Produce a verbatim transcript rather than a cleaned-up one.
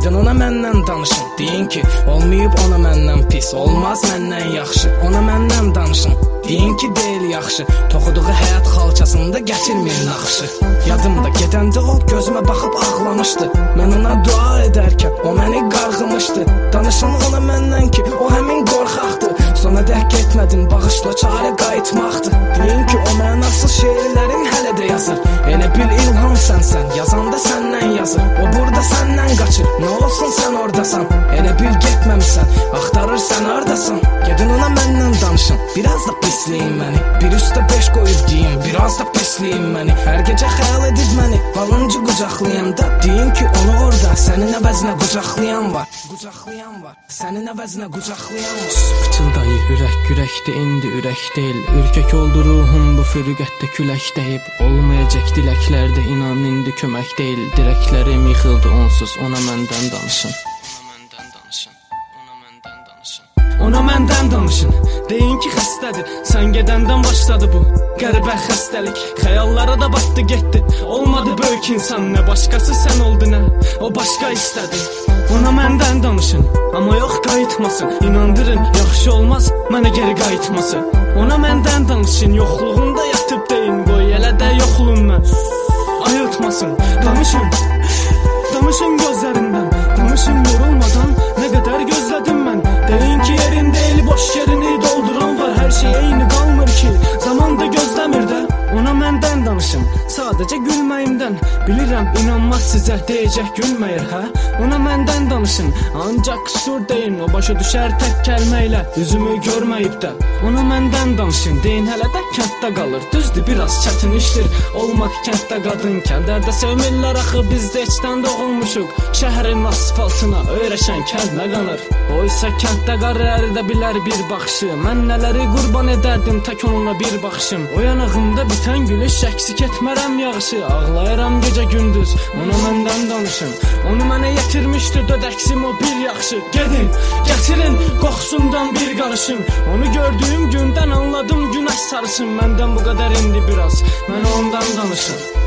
Gedin ona məndən danışın. Deyin ki, olmayıb ona məndən pis, olmaz məndən yaxşı. Ona məndən danışın. Deyin ki, deyil yaxşı. Toxuduğu həyat xalçasında gətirməyin naxışı. Yadımda gedəndə o gözümə baxıb ağlamışdı. Mən ona dua edərkən o məni qarğımışdı. Danışın ona məndən ki, o həmin qorxaqdır. Sonra dəhk etmədim, bağışla çarə qayıtmaqdır. Deyin ki, o mənasız şeirlərin hələ də yazır. Elə bil ilham sənsən, yazanda səndən yazır. O burada səndən qaçır, nə olsun sən oradasan. Elə bil getməmsən, axtarırsan hardasan. Gedin ona məndən danışın, biraz da pisləyin məni. Bir üstə beş qoyub deyin, biraz da pisləyin məni. Hər gecə xəyal edib məni, balıncı qucaqlayanda. Deyin ki, onu orada sənin əvəzinə qucaqlayan var. Qucaqlayan var, sənin əvəzinə qucaqlayan var. Pıçıldayı ürək ürəkdə, indi ürək deyil. Ürkək oldu ruhum bu fürqətdə külək deyib. Olmayacaq diləklərdə, inan indi kömək deyil. Dirəklərim yıxıldı onsuz, ona məndən danışın. Ona məndən danışın. Deyin ki, xəstədir, sən gedəndən başladı bu qəribə xəstəlik. Xəyallara da batdı getdi, olmadı böyük insan. Nə başqası sən oldu, nə o başqa istədi. Ona məndən danışın, amma yox qayıtmasın. İnandırın, yaxşı olmaz mənə geri qayıtması. Ona məndən danışın, yoxluğunda yatıb deyin. Qoy elə də yoxluğum mən, ayıltmasın. Danışın, danışın gözlərindən, danışın yorulmadan. Nə qədər gözlədim mən. Deyin ki, yerin deyil, boş yerini dolduran var. Hər şey eyni qalmır ki, zaman da gözləmir də. Ona məndən danışın, sadəcə gülməyimdən. Bilirəm, inanmaq sizə deyəcək gülməyir, hə? Ona məndən danışın, ancaq qüsur deyin. O başa düşər tək kəlmə ilə, üzümü görməyib də. Ona məndən danışın, deyin hələ də kənddə qalır. Düzdür, biraz çətin işdir olmaq kənddə qadın. Kəndlərdə sevmirlər axı, biz də içdən doğulmuşuq. Şəhərin asfaltına öyrəşən kəndlə qanır. O isə kənddə qarı əridə bilər bir baxışı. Mən nələri qurban edərdim tək onunla bir baxışım. O yanağımda bitən gülüş, əksik etmərəm yağışı. Ağlayıram gecə gündüz, ona məndən danışın. Onu mənə yetirmişdi dödəksim o bir yaxşı. Gedin, gətirin qoxusundan bir qarışım. Onu gördüyüm gündən anladım günəş sarışın. Məndən bu qədər indi biraz, mənə ondan danışın.